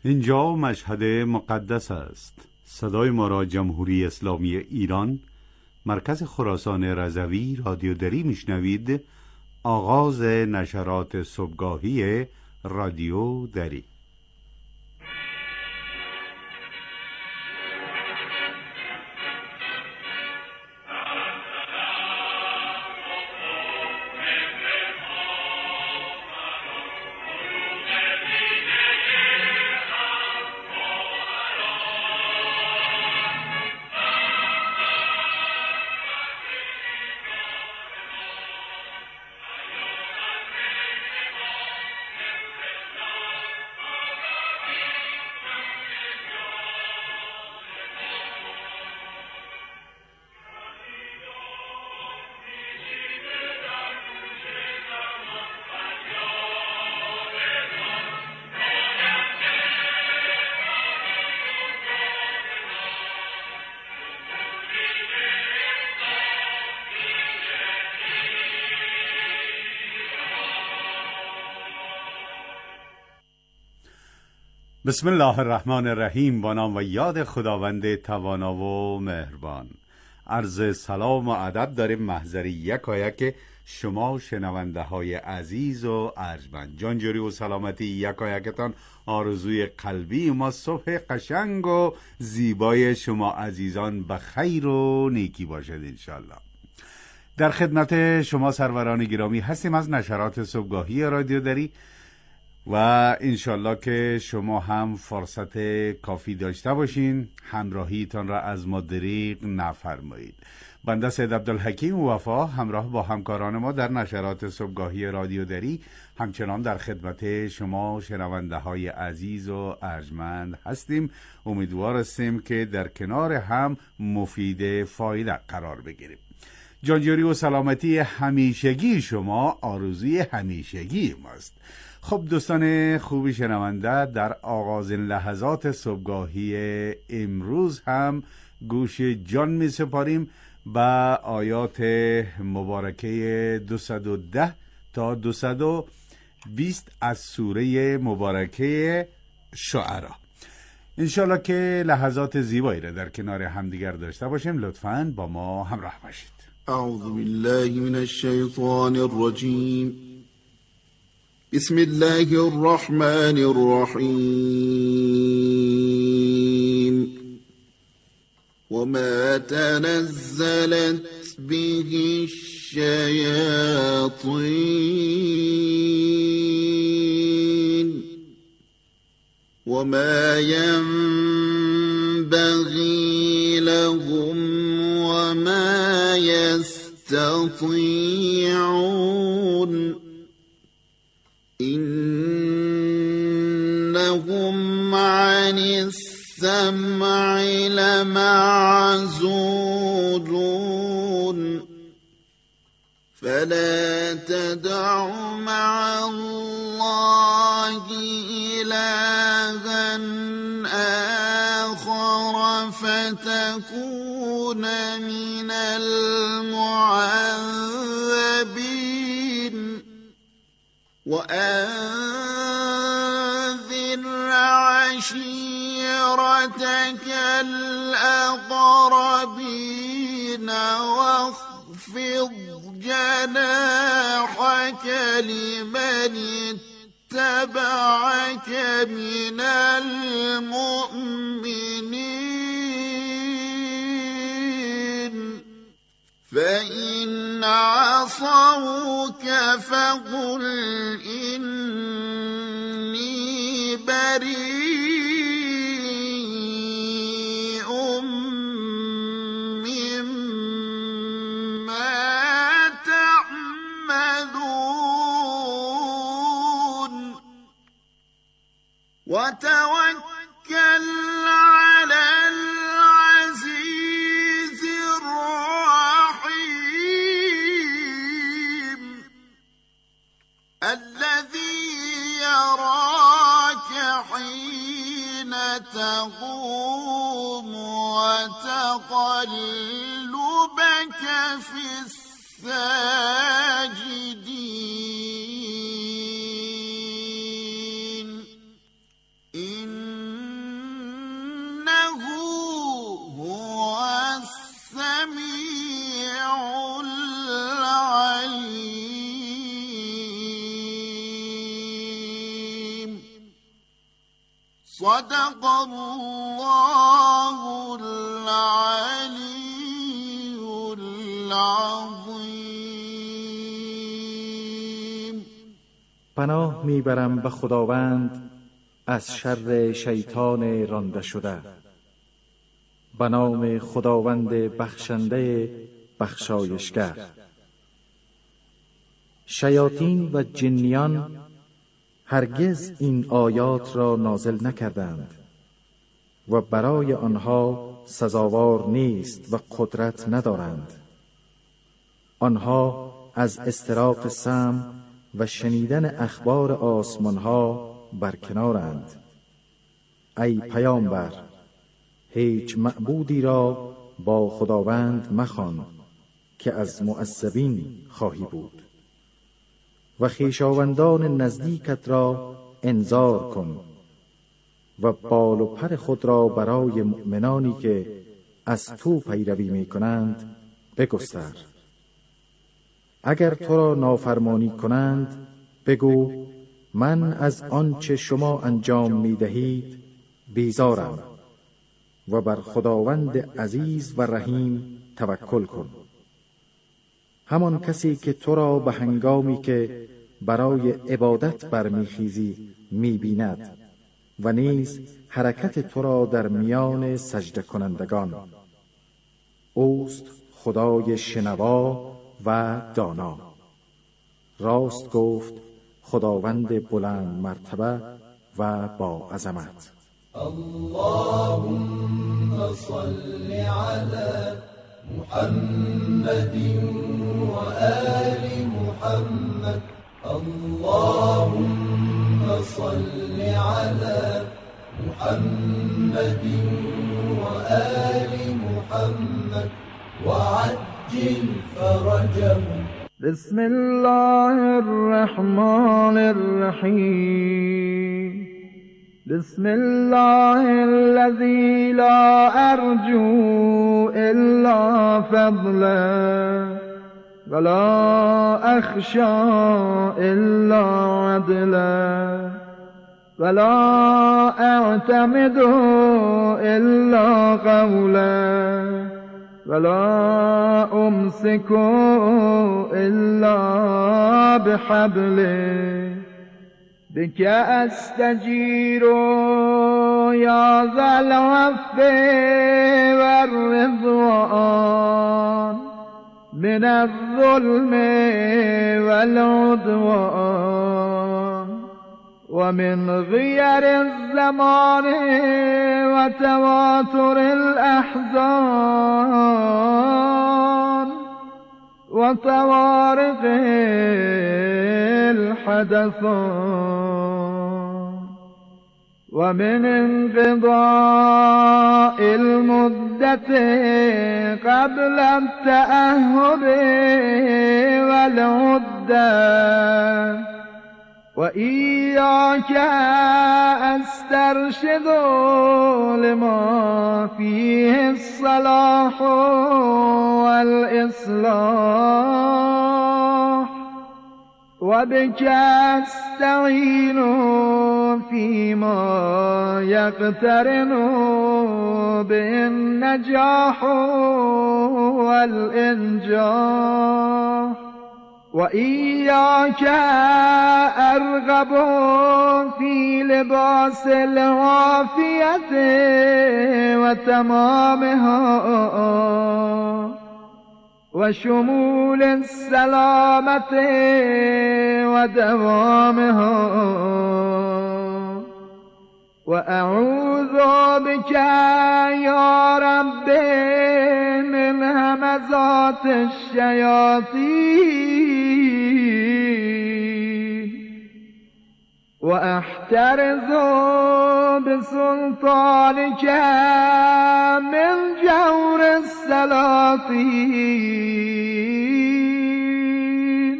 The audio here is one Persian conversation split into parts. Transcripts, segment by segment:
اینجا مشهد مقدس است. صدای ما را جمهوری اسلامی ایران، مرکز خراسان رضوی رادیو دری میشنوید. آغاز نشرات صبحگاهی رادیو دری. بسم الله الرحمن الرحیم. با نام و یاد خداوند توانا و مهربان. عرض سلام و ادب داریم محضر یکایک شما شنونده های عزیز و ارجمند. جانجوری و سلامتی یکایکتان آرزوی قلبی ما. صبح قشنگ و زیبای شما عزیزان به خیر و نیکی باشد انشالله. در خدمت شما سروران گرامی هستیم از نشرات صبحگاهی رادیو دری و انشالله که شما هم فرصت کافی داشته باشین، همراهیتان را از ما دریغ نفرمایید. بنده سید عبدالحکیم وفا همراه با همکاران ما در نشرات صبحگاهی رادیو دری همچنان در خدمت شما شنونده های عزیز و ارجمند هستیم. امیدوار هستیم که در کنار هم مفید فایده قرار بگیریم. جانجوری و سلامتی همیشگی شما آرزوی همیشگی ماست. خب دوستان خوبی شنونده، در آغازین لحظات صبحگاهی امروز هم گوش جان می سپاریم به آیات مبارکه 210 تا 220 از سوره مبارکه شعرا. انشالله که لحظات زیبایی را در کنار همدیگر داشته باشیم. لطفاً با ما همراه باشید. اعوذ بالله من الشیطان الرجیم. بسم الله الرحمن الرحیم. وما تنزلت به الشياطين وما ينبغي لهم وما يستطيعون إنهم عن السمع لمعزولون فلا تدع مع الله إلها آخر فتكون من المعذبين وأنذر عشيرتك الأقربين واخفض جناحك لمن اتبعك من المؤمنين فإن عصوك فقل إني بريء مما تعملون وتوكل على العزيز الرحيم الذي يراك حين تقوم وتقلبك في الساجدين إنه صدق الله العلی العظیم. پناه میبرم به خداوند از شر شیطان رانده شده. به نام خداوند بخشنده بخشایشگر. شیاطین و جنیان هرگز این آیات را نازل نکردند و برای آنها سزاوار نیست و قدرت ندارند. آنها از استراق سمع و شنیدن اخبار آسمانها برکنارند. ای پیامبر، هیچ معبودی را با خداوند مخوان که از معذبین خواهی بود و خویشاوندان نزدیکت را انذار کن و بال و پر خود را برای مؤمنانی که از تو پیروی می کنند بگستر. اگر تو را نافرمانی کنند بگو من از آنچه شما انجام می دهید بیزارم و بر خداوند عزیز و رحیم توکل کن. همان کسی که تو را به هنگامی که برای عبادت برمیخیزی میبیند و نیز حرکت تو را در میان سجده کنندگان. اوست خدای شنوا و دانا. راست گفت خداوند بلند مرتبه و با عظمت. اللهم صل على محمد وآل محمد. اللهم صل على محمد وآل محمد وعجل فرجهم. بسم الله الرحمن الرحيم. بسم الله الذي لا أرجو إلا فضله ولا أخشى إلا عدله ولا أعتمد إلا قوله ولا أمسك إلا بحبله بك أستجير يا ذا العفو والرضوان من الظلم والعدوان ومن غير الزمان وتواتر الأحزان وطوارق الحدثان ومن انقضاء المدة قبل التأهب والعدة وإياك أسترشد لما فيه الصلاح والإصلاح وبك أستعين فيما يقترن به النجاح والإنجاح وإياك أرغب في لباس العافية وتمامها وشمول السلامة ودوامها وأعوذ بك يا رب من همزات الشياطين وأحترز بسلطانك من جور السلاطين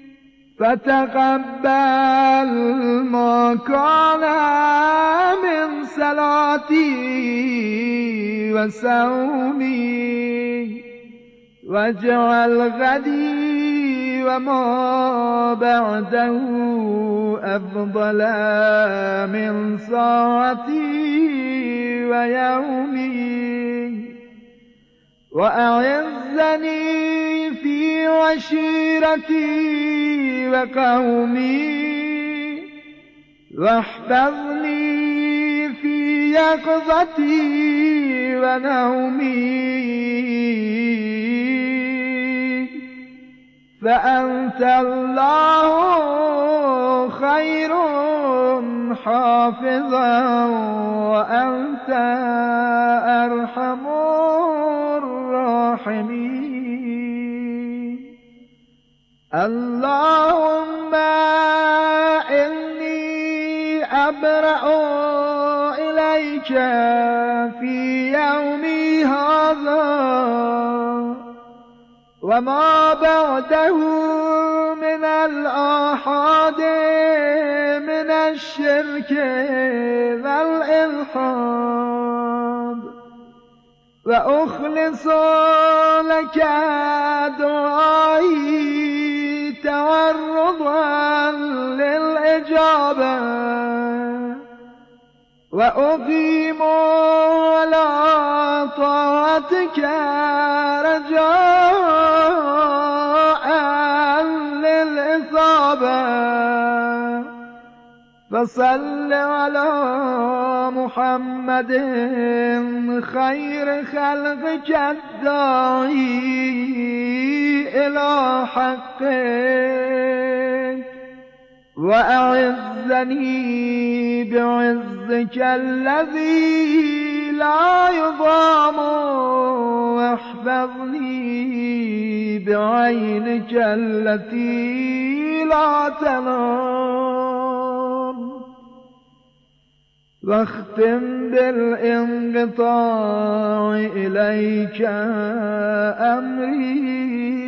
فتقبل ما كان من صلاتي وصومي واجعل غدي وما بعده أفضل من ساعتي ويومي وأعزني في عشيرتي وقومي واحفظني في يقظتي ونومي فأنت الله خير حافظا وأنت أرحم الراحمين اللهم إني أبرأ إليك في يومي هذا وما بعده من الآحاد من الشرك والإلحاد وأخلص لك دعائي تورضا للإجابة وأقيم على طاعتك رجاء للإصابة فصل على محمد خير خلقك الداعي إلى حقك وأعزني بعزك الذي لا يضام واحفظني بعينك التي لا تنام واختم بالانقطاع إليك أمري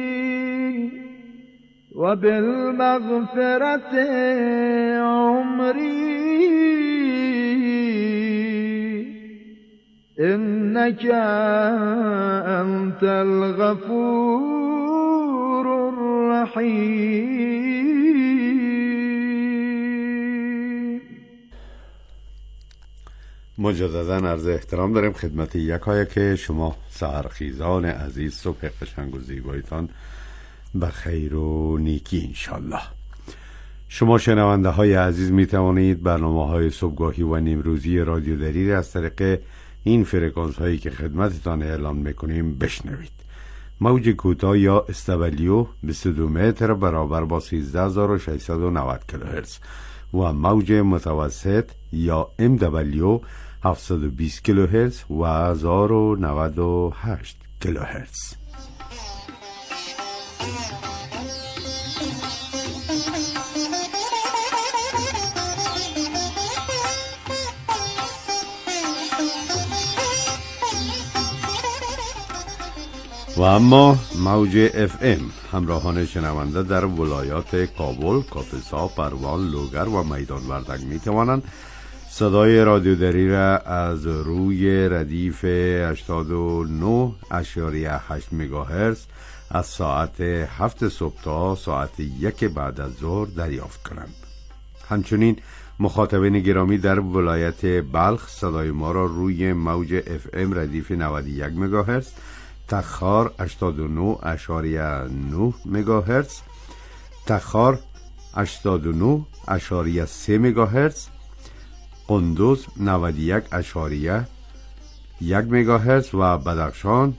وبالمغفرة عمري إنك أنت الغفور الرحیم. مجددا عرض احترام داریم خدمت یکایک شما سحرخیزان عزیز. صبح قشنگ و زیبایتان بخیر و نیکی انشالله. شما شنونده های عزیز می توانید برنامه های صبحگاهی و نیمروزی رادیو دری از طریق این فرکانس هایی که خدمتتان اعلان میکنیم بشنوید. موج کوتاه یا استولیو 22 متر برابر با 13690 کیلوهرتز و موج متوسط یا MW 720 کیلوهرتز و 1098 کیلوهرتز. و اما موج FM همراهان شنونده در ولایات کابل، کاپیسا، پروان، لوگر و میدان وردک می توانند صدای رادیو دری را از روی ردیف 89.8 مگاهرتز از ساعت 7 صبح تا ساعت 1 بعد از ظهر دریافت کنند. همچنین مخاطبین گرامی در ولایت بلخ صدای ما را روی موج FM ردیف 91 مگاهرتز، تخار 89.9 مگاهرتز، تخار 89.3 مگاهرتز، قندوز 91.1 مگاهرتز و بدخشان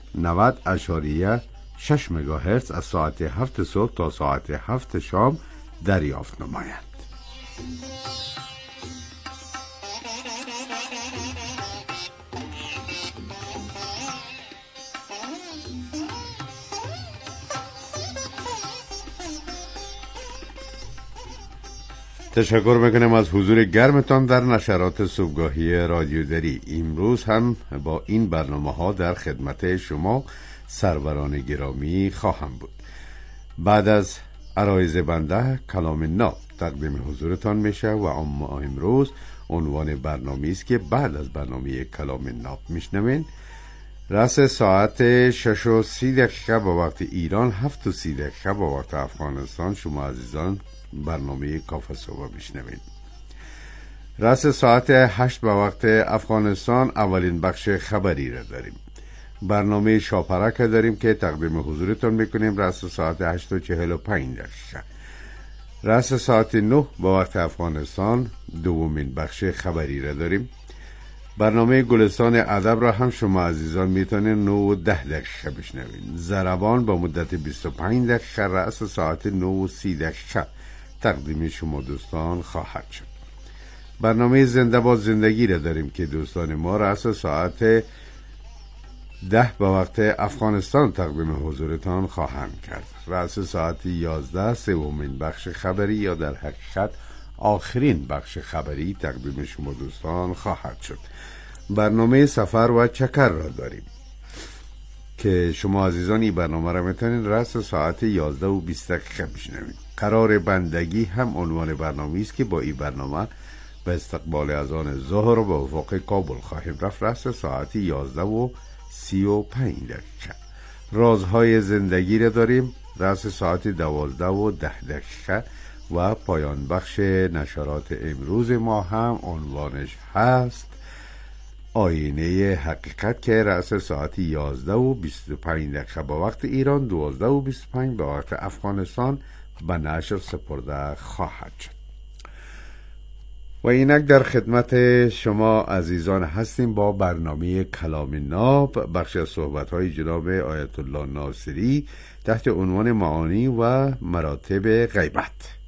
90.6 مگاهرتز از ساعت 7 صبح تا ساعت 7 شام دریافت نمایند. تشکر میکنم از حضور گرمتان در نشرات صبحگاهی رادیو دری. امروز هم با این برنامه ها در خدمت شما سروران گرامی خواهم بود. بعد از عرایض بنده کلام ناب تقدیم حضورتان میشه و اما امروز عنوان برنامه است که بعد از برنامه کلام ناب میشنوین رأس ساعت 6:30 با وقت ایران، 7:30 با وقت افغانستان شما عزیزان برنامه کافه صبح میشنوید. رأس ساعت 8 با وقت افغانستان اولین بخش خبری را داریم. برنامه شاپرک داریم که تقدیم حضورتون میکنیم رأس ساعت 8:45. رأس ساعت 9 با وقت افغانستان دومین بخش خبری را داریم. برنامه گلستان ادب را هم شما عزیزان میتونید 9:10 بشنوید. ضربان با مدت 25 دقیقه رأس ساعت 9:30 تقدیم شما دوستان خواهد شد. برنامه زنده با زندگی را داریم که دوستان ما رأس ساعت 10 با وقت افغانستان تقدیم حضورتان خواهند کرد. رأس ساعت 11 سومین بخش خبری یا در حقیقت آخرین بخش خبری تقدیم شما دوستان خواهد شد. برنامه سفر و چکر را داریم که شما عزیزان این برنامه را میتونید رأس ساعت 11:20 بشنوید. قرار بندگی هم عنوان برنامه است که با این برنامه به استقبال اذان ظهر به افق کابل خواهیم رفت. رأس ساعت 11:35. رازهای زندگی را داریم رأس ساعت 12:10 و پایان بخش نشرات امروز ما هم عنوانش هست آینه حقیقت که رأس ساعت 11:25 با وقت ایران، 12:25 با وقت افغانستان به نشر سپرده خواهد شد. و اینک در خدمت شما عزیزان هستیم با برنامه کلام ناب، بخش از صحبت‌های جناب آیت الله ناصری تحت عنوان معانی و مراتب غیبت.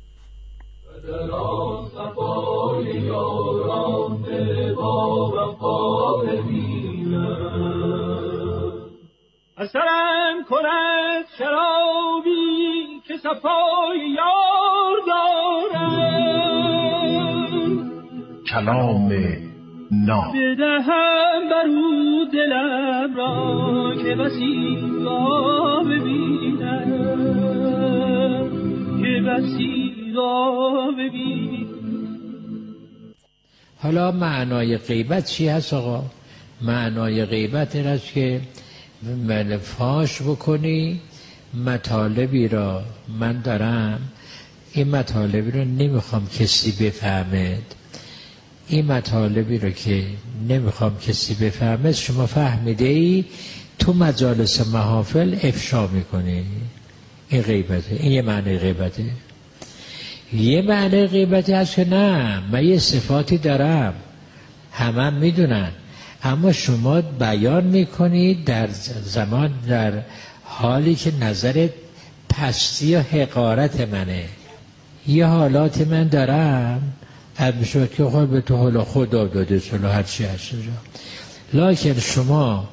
اثرم کند شرابی که صفای یار دارم، کلام ناب بدهم برو دلم را که بسی را ببینم، که بسی را ببینم. حالا معنای غیبت چی هست آقا؟ معنای غیبت این است که فاش بکنی مطالبی را من دارم، این مطالبی را نمیخوام کسی بفهمد، این مطالبی را که نمیخوام کسی بفهمد شما فهمیده ای تو مجالس محافل افشا میکنی. این غیبته. این یه معنی غیبته. یه معنی غیبتی هست که نه من یه صفاتی دارم همه میدونن، اما شما بیان میکنید در زمان در حالی که نظرت پستی و حقارت منه. یه حالات من دارم میشه که خود به تو حالا خدا داده سلو هرچی هست لکن شما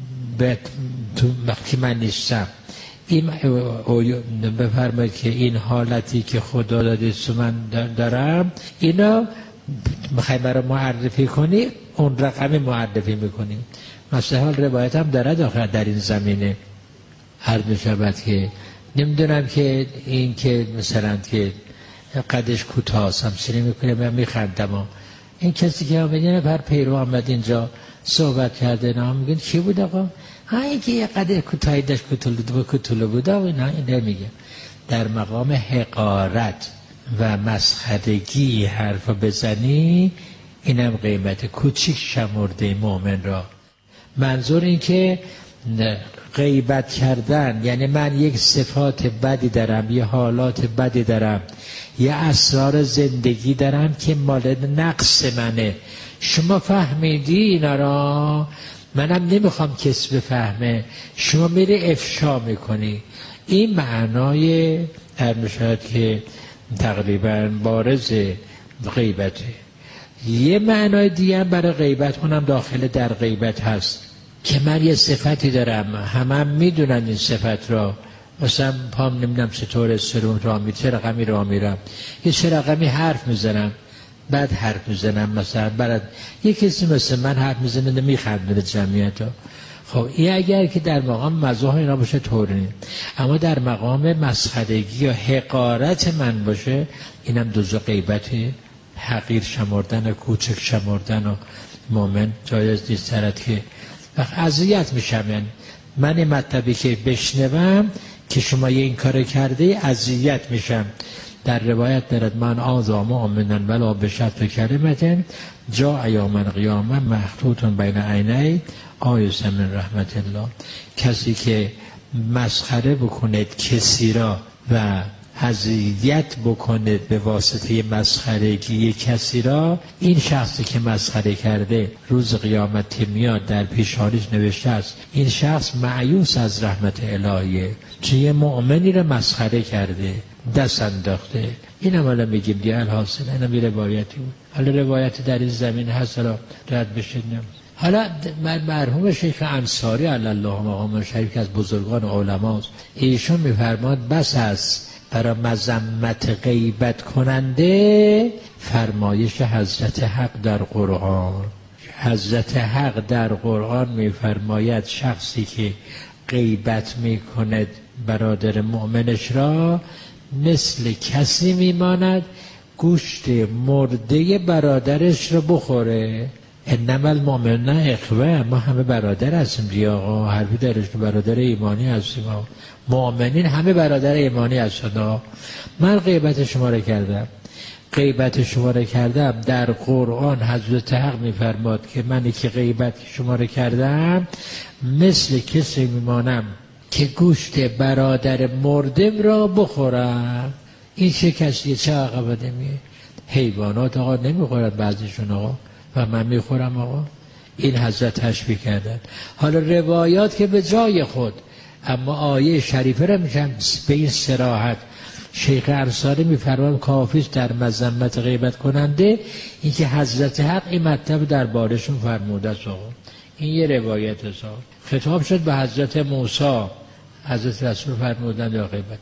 وقتی من نیستم این بفرمایید که این حالتی که خدا داده سو من دارم اینا میخوای برای معرفی کنی، اون رقم معرفی میکنی. مثلا روایت هم داره داخل در این زمینه عرض میشود که نمیدونم که این که مثلا که قدش کوتاست همسری میکنه من میخندم، این کسی که آمدین پر پیرو آمد اینجا صحبت کرده نه میگن کی بود آقا؟ این که یه قدر کوتاهی داشت کتولو بود و اینا میگه. در مقام حقارت و مسخرگی حرف بزنی اینم قیمت کوچیک شمرده مؤمن را. منظور این که غیبت کردن یعنی من یک صفات بدی دارم، یه حالات بدی دارم، یه اسرار زندگی دارم که مال نقص منه، شما فهمیدی اینا را، منم نمیخوام کسی بفهمه، شما میری افشا میکنی. این معنای ارمشاد که تقریبا بارز غیبته. یه معنای دیگه برای غیبت اونم داخل در غیبت هست که من یه صفتی دارم همه میدونن این صفت را، مثلا پام نمیدونم چطور سرون را میرم، چه رقمی را میرم، یه چه رقمی حرف میزنم، بعد حرف میزنم مثلا برای یه کسی مثل من حرف میزنه نمیخندونه جمعیت ها. خب این اگر که در مقام مزاح اینا باشه طور نیست، اما در مقام مسخرگی یا حقارت من باشه اینم دوزو غیبت حقیر شمردن و کوچک شمردن و مومن جایز نیست سرت که وقت اذیت میشم. یعنی من این مطلبی که بشنوم که شما این کار کرده اذیت میشم. در روایت دارد من آذا مؤمنا ولا بشرط کلمة جاء یوم القیامة مخطوط بین عینی آیس من رحمت الله. کسی که مسخره بکنید کسی را و اذیت بکنید به واسطه مسخرگی کسی را، این شخصی که مسخره کرده روز قیامت میاد در پیشانیش نوشته است این شخص مایوس از رحمت الهیه، چون یه مؤمنی را مسخره کرده، دست انداخته. این هم حالا میگیم دیگه الحاصل این هم روایتی بود. حالا روایتی در این زمین هست، حالا رد بشنیم. حالا مرحوم شیخ انصاری علی الله مقام شریف که از بزرگان علماست، ایشون میفرماد بس است برای مذمت غیبت کننده فرمایش حضرت حق در قرآن. حضرت حق در قرآن میفرماید شخصی که غیبت میکند برادر مؤمنش را مثل کسی میماند گوشت مرده برادرش رو بخوره. انما المؤمنون اخوه، ما همه برادر هستیم دیگه آقا، حرفی درش برادر ایمانی هستیم. مؤمنین همه برادر ایمانی هستند. من غیبت شما رو کردم، در قرآن حضرت حق میفرماد که منی که غیبت شما رو کردم مثل کسی میمانم که گوشت برادر مردم را بخورم. این چه کسیه؟ چه عقبه میه؟ حیوانات آقا نمیخورن بعضیشون آقا و من میخورم آقا. این حضرت تشبیه کردن. حالا روایات که به جای خود، اما آیه شریفه را میشن به این صراحت شیخ انصاری میفرمان کافیست در مذمت غیبت کننده این که حضرت حق این مطلب در بارشون فرموده است آقا. این یه روایت است. خطاب شد به حضرت موسی، حضرت رسول فرمودند یا غیبت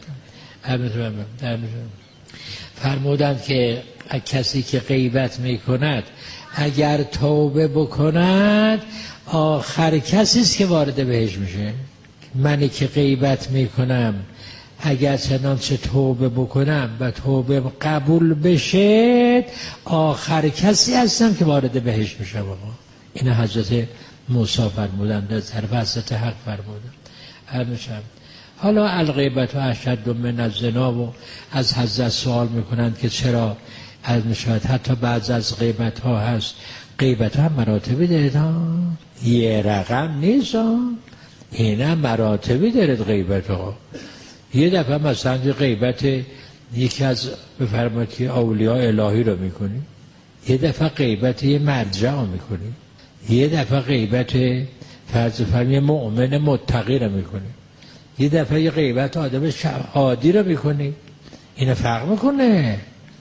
فرمودند که کسی که غیبت میکند اگر توبه بکند آخر کسی است که وارد بهشت میشه. منی که غیبت میکنم اگر چنانچه توبه بکنم و توبه قبول بشه آخر کسی هستم که وارد بهشت میشه. آقا این حضرت موسی فرمودند، در طرف حضرت حق فرمودند. حالا الغیبت و اشد من الزنا و از حضرت سوال میکنند که چرا از نشاید حتی بعض از غیبت ها هست. غیبت ها مراتبی دارد ها، یه رقم نیست ها، این هم مراتبی دارد غیبت ها. یه دفعه مثلا غیبت یکی از بفرمایید که اولیاء الهی رو میکنی، یه دفعه غیبت یه مرجع رو میکنی، یه دفعه غیبت فرض فرمی مؤمن متقی رو میکنی، یه دفعه یه غیبت آدم عادی رو میکنی. این فرق میکنه،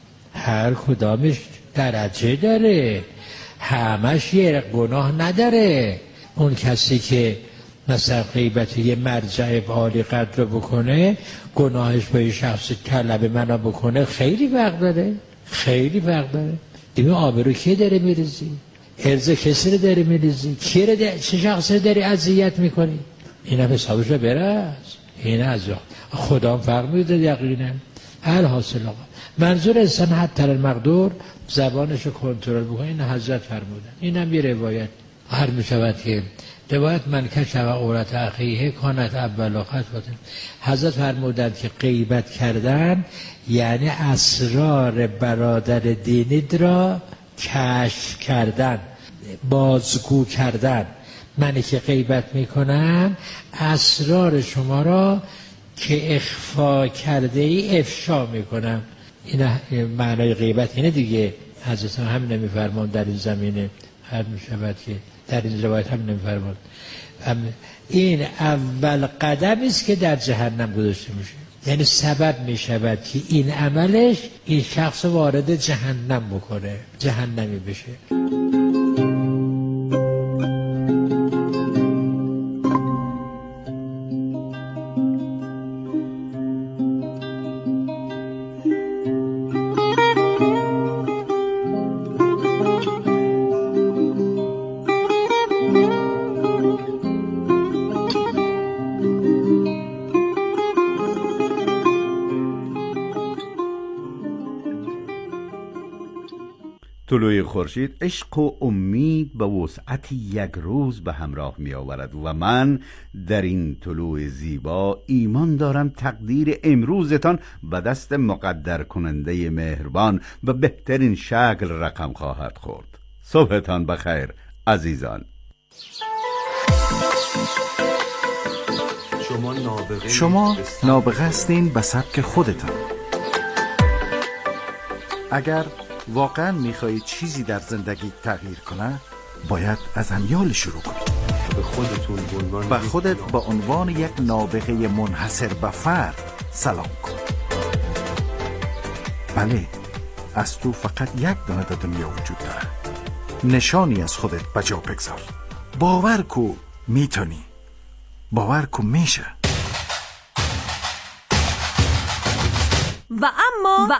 هر کدامش درجه داره، همش یه گناه نداره. اون کسی که مثلا غیبت یه مرجع عالی قدر رو بکنه گناهش با یه شخص طلب منو بکنه خیلی فرق داره، خیلی فرق داره. دیگه آبرو کی داره میریزی؟ ارز کسی رو داری میریزی؟ کی رو چه شخصی رو داری اذیت میکنی؟ این هم حسابش رو برس. این از خدا فرق میده یقینا. هر حاصل آقا منظور انسان حتی المقدور زبانش رو کنترل بکنه. این حضرت فرمودن. این هم یه روایت هر میشود که روایت من کشف عورت اخیه کانت اول خطوه. حضرت فرمودند که غیبت کردن یعنی اسرار برادر دینید را کشف کردن، بازگو کردن. منی که غیبت میکنم اسرار شما را که اخفا کرده ای افشا میکنم. این معنای غیبت اینه دیگه. حضرت هم نمیفرمان در این زمینه هر میشود که در این روایت هم نمیفرمان. این اول قدمی است که در جهنم گذاشته میشه، یعنی سبب میشود که این عملش این شخص وارد جهنم بکنه، جهنمی بشه. طلوع خورشید عشق و امید به وسعت یک روز به همراه می آورد و من در این طلوع زیبا ایمان دارم تقدیر امروزتان به دست مقدر کننده مهربان به بهترین شکل رقم خواهد خورد. صبحتان بخیر عزیزان. شما نابغه هستین به سبک خودتان. اگر واقعا میخواهید چیزی در زندگی تغییر کنه، باید از امیال شروع کنید. به خودت به عنوان یک نابغه منحصر به فرد سلام کن. بله، از تو فقط یک دانه در دنیا وجود داره. نشانی از خودت به جا بگذار. باور کو میتونی. باور کو میشه. و اما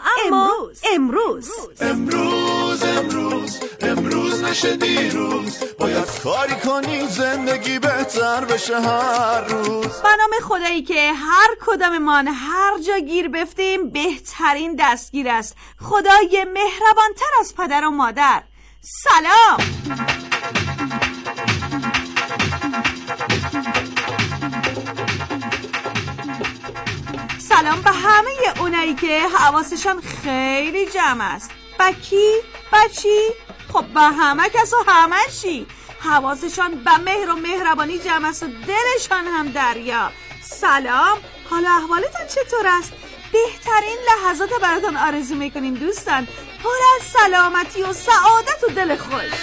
امروز نشه دیروز. باید کاری کنی زندگی بهتر بشه هر روز. به نام خدایی که هر کداممان هر جا گیر بفتیم بهترین دستگیر است، خدای مهربانتر از پدر و مادر. سلام. سلام به همه اونایی که حواسشان خیلی جمع است. با کی؟ با چی؟ خب با همه کس و همه چی. حواسشان به مهر و مهربانی جمع است و دلشان هم دریا. سلام، حالا احوالتان چطور است؟ بهترین لحظات براتون آرزو میکنیم دوستان، پر از سلامتی و سعادت و دل خوش.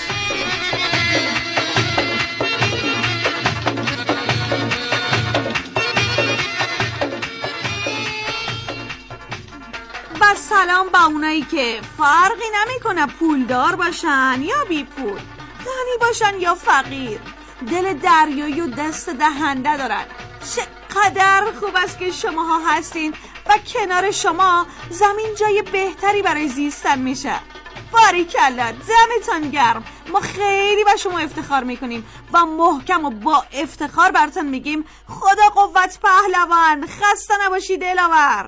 و سلام با اونایی که فرقی نمیکنه پولدار باشن یا بی پول، غنی باشن یا فقیر، دل دریایی و دست دهنده دارن. چقدر خوب است که شماها هستین و کنار شما زمین جای بهتری برای زیستن میشه. باریکلا، دمتان گرم. ما خیلی به شما افتخار میکنیم و محکم و با افتخار براتون میگیم خدا قوت پهلوان. خسته نباشی دلاور.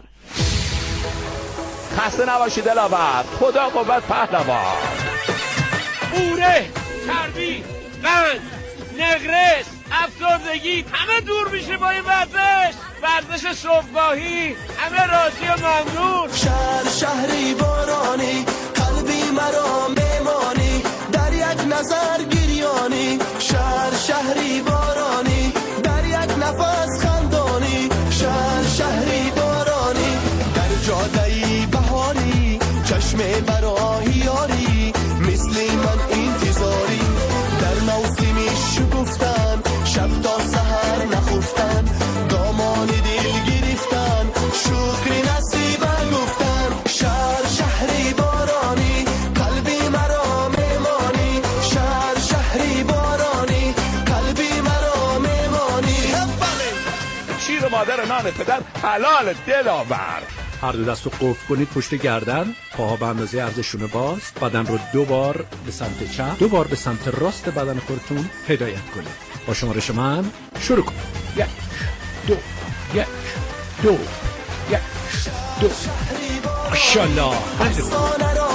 خسته نباشی دلاور. خدا قوت پهلوان. اوره، چربی، قند، نقرس، افسردگی همه دور میشه با این ورزش صبحگاهی. همه راضی و ممنون. شهری بارانی، قلبی مرا میمانی، در یک نظر گریانی. شهری بارانی، در یک نفس خندانی. شهری بارانی، در جادهی بهاری، چشم برای یاری، مثل من انتظاری. در موسمی شگفتن، شب تا سحر نخفتن، دامان دل گرفتن، شکری نصیبه گفتن. شهری بارانی، قلبی مرا میمانی. شهری بارانی، قلبی مرا میمانی. شیر مادر نان پدر حلال دلاور. هر دو دست رو قفل کنید پشت گردن، پاها به اندازه عرض شونه باز، بدن رو 2 بار به سمت چپ، 2 بار به سمت راست بدن خودتون هدایت کنید. با شمارش من شروع کنید. 1 2 1 2 1 2. ماشاءالله.